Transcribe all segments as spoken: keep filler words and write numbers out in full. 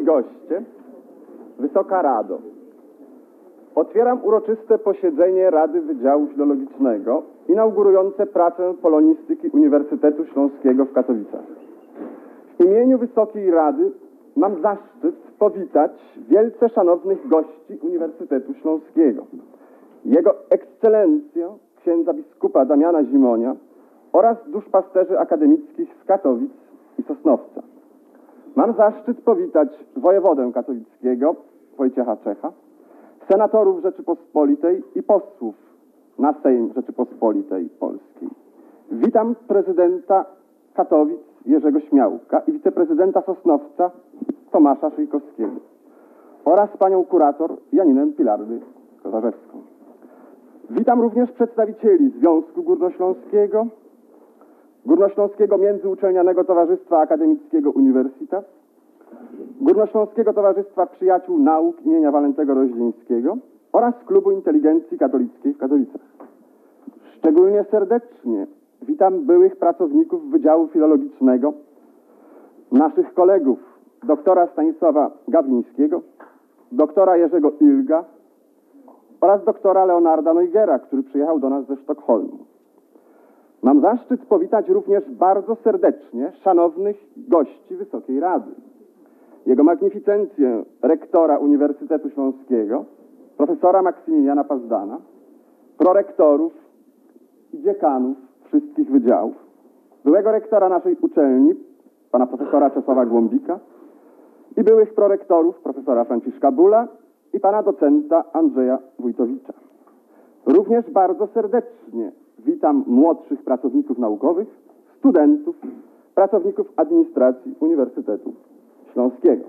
goście, Wysoka Rado, otwieram uroczyste posiedzenie Rady Wydziału Filologicznego inaugurujące pracę polonistyki Uniwersytetu Śląskiego w Katowicach. W imieniu Wysokiej Rady mam zaszczyt powitać wielce szanownych gości Uniwersytetu Śląskiego, Jego Ekscelencję księdza biskupa Damiana Zimonia oraz duszpasterzy akademickich z Katowic i Sosnowca. Mam zaszczyt powitać wojewodę katowickiego Wojciecha Czecha, senatorów Rzeczypospolitej i posłów na Sejm Rzeczypospolitej Polskiej. Witam prezydenta Katowic Jerzego Śmiałka i wiceprezydenta Sosnowca Tomasza Szyjkowskiego oraz panią kurator Janinę Pilardy Kozarzewską. Witam również przedstawicieli Związku Górnośląskiego, Górnośląskiego Międzyuczelnianego Towarzystwa Akademickiego Uniwersytet, Górnośląskiego Towarzystwa Przyjaciół Nauk imienia Walentego Roździńskiego oraz Klubu Inteligencji Katolickiej w Katowicach. Szczególnie serdecznie witam byłych pracowników Wydziału Filologicznego, naszych kolegów doktora Stanisława Gawlińskiego, doktora Jerzego Ilga oraz doktora Leonarda Neugera, który przyjechał do nas ze Sztokholmu. Mam zaszczyt powitać również bardzo serdecznie szanownych gości Wysokiej Rady. Jego magnificencję rektora Uniwersytetu Śląskiego, profesora Maksymiliana Pazdana, prorektorów i dziekanów wszystkich wydziałów, byłego rektora naszej uczelni, pana profesora Czesława Głąbika i byłych prorektorów, profesora Franciszka Bula i pana docenta Andrzeja Wójtowicza. Również bardzo serdecznie witam młodszych pracowników naukowych, studentów, pracowników administracji Uniwersytetu Śląskiego.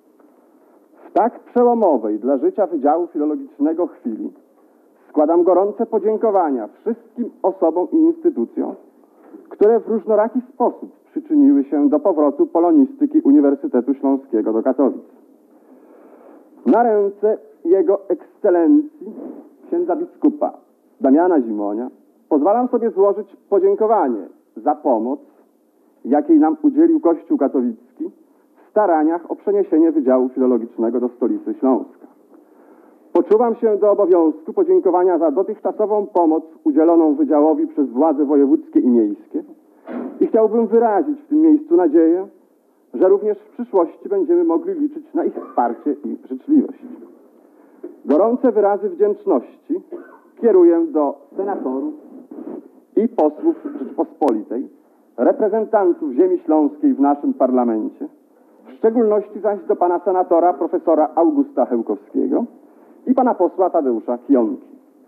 W tak przełomowej dla życia Wydziału Filologicznego chwili składam gorące podziękowania wszystkim osobom i instytucjom, które w różnoraki sposób przyczyniły się do powrotu polonistyki Uniwersytetu Śląskiego do Katowic. Na ręce Jego Ekscelencji księdza biskupa Damiana Zimonia pozwalam sobie złożyć podziękowanie za pomoc, jakiej nam udzielił Kościół katolicki w staraniach o przeniesienie Wydziału Filologicznego do stolicy Śląska. Poczuwam się do obowiązku podziękowania za dotychczasową pomoc udzieloną Wydziałowi przez władze wojewódzkie i miejskie i chciałbym wyrazić w tym miejscu nadzieję, że również w przyszłości będziemy mogli liczyć na ich wsparcie i życzliwość. Gorące wyrazy wdzięczności kieruję do senatorów i posłów Rzeczypospolitej, reprezentantów ziemi śląskiej w naszym parlamencie, w szczególności zaś do pana senatora profesora Augusta Hełkowskiego i pana posła Tadeusza Kionki.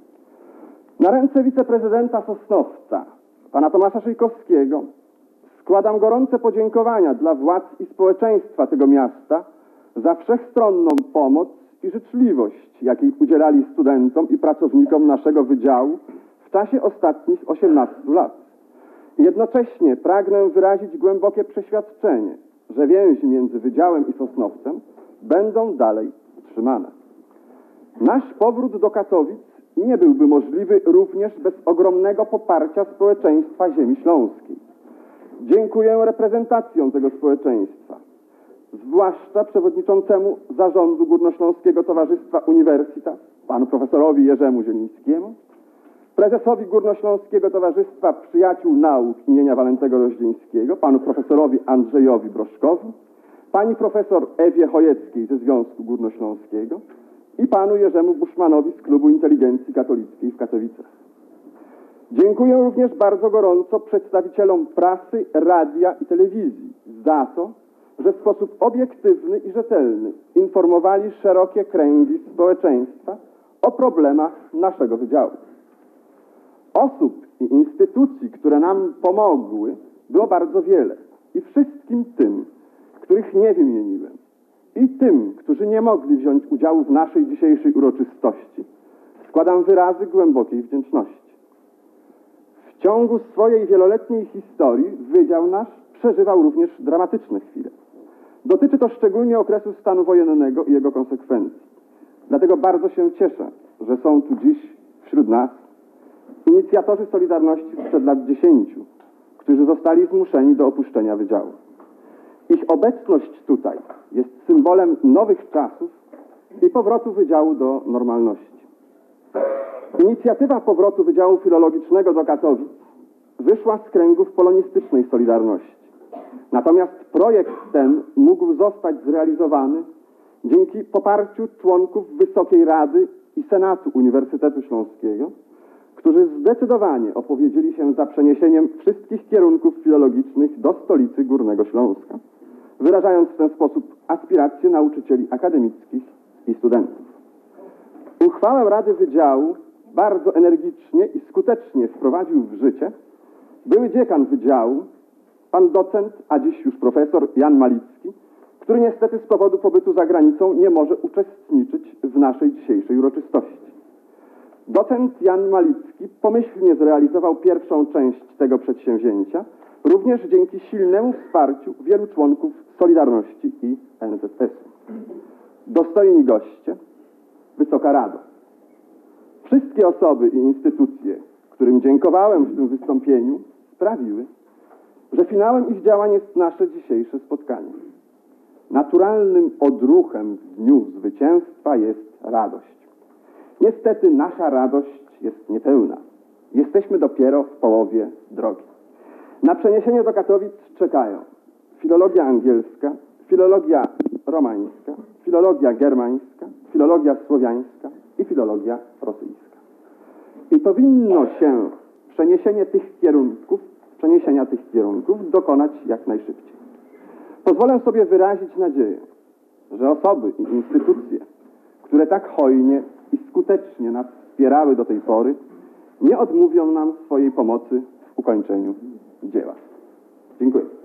Na ręce wiceprezydenta Sosnowca, pana Tomasza Szyjkowskiego, składam gorące podziękowania dla władz i społeczeństwa tego miasta za wszechstronną pomoc i życzliwość, jakiej udzielali studentom i pracownikom naszego wydziału w czasie ostatnich osiemnastu lat. Jednocześnie pragnę wyrazić głębokie przeświadczenie, że więzi między Wydziałem i Sosnowcem będą dalej utrzymane. Nasz powrót do Katowic nie byłby możliwy również bez ogromnego poparcia społeczeństwa ziemi śląskiej. Dziękuję reprezentacjom tego społeczeństwa, zwłaszcza przewodniczącemu Zarządu Górnośląskiego Towarzystwa Uniwersytet, panu profesorowi Jerzemu Zielińskiemu, prezesowi Górnośląskiego Towarzystwa Przyjaciół Nauk imienia Walentego Roździńskiego, panu profesorowi Andrzejowi Broszkowi, pani profesor Ewie Chojeckiej ze Związku Górnośląskiego i panu Jerzemu Buszmanowi z Klubu Inteligencji Katolickiej w Katowicach. Dziękuję również bardzo gorąco przedstawicielom prasy, radia i telewizji za to, że w sposób obiektywny i rzetelny informowali szerokie kręgi społeczeństwa o problemach naszego wydziału. Osób i instytucji, które nam pomogły, było bardzo wiele i wszystkim tym, których nie wymieniłem, i tym, którzy nie mogli wziąć udziału w naszej dzisiejszej uroczystości, składam wyrazy głębokiej wdzięczności. W ciągu swojej wieloletniej historii Wydział nasz przeżywał również dramatyczne chwile. Dotyczy to szczególnie okresu stanu wojennego i jego konsekwencji. Dlatego bardzo się cieszę, że są tu dziś wśród nas inicjatorzy Solidarności sprzed lat dziesięciu, którzy zostali zmuszeni do opuszczenia Wydziału. Ich obecność tutaj jest symbolem nowych czasów i powrotu Wydziału do normalności. Inicjatywa powrotu Wydziału Filologicznego do Katowic wyszła z kręgów polonistycznej Solidarności. Natomiast projekt ten mógł zostać zrealizowany dzięki poparciu członków Wysokiej Rady i Senatu Uniwersytetu Śląskiego, którzy zdecydowanie opowiedzieli się za przeniesieniem wszystkich kierunków filologicznych do stolicy Górnego Śląska, wyrażając w ten sposób aspiracje nauczycieli akademickich i studentów. Uchwałę Rady Wydziału bardzo energicznie i skutecznie wprowadził w życie były dziekan Wydziału, pan docent, a dziś już profesor Jan Malicki, który niestety z powodu pobytu za granicą nie może uczestniczyć w naszej dzisiejszej uroczystości. Docent Jan Malicki pomyślnie zrealizował pierwszą część tego przedsięwzięcia, również dzięki silnemu wsparciu wielu członków Solidarności i N Z S-u. Dostojni goście, Wysoka Rado. Wszystkie osoby i instytucje, którym dziękowałem w tym wystąpieniu, sprawiły, że finałem ich działań jest nasze dzisiejsze spotkanie. Naturalnym odruchem w dniu zwycięstwa jest radość. Niestety nasza radość jest niepełna. Jesteśmy dopiero w połowie drogi. Na przeniesienie do Katowic czekają filologia angielska, filologia romańska, filologia germańska, filologia słowiańska i filologia rosyjska. I powinno się przeniesienie tych kierunków, przeniesienia tych kierunków dokonać jak najszybciej. Pozwolę sobie wyrazić nadzieję, że osoby i instytucje, które tak hojnie i skutecznie nas wspierały do tej pory, nie odmówią nam swojej pomocy w ukończeniu dzieła. Dziękuję.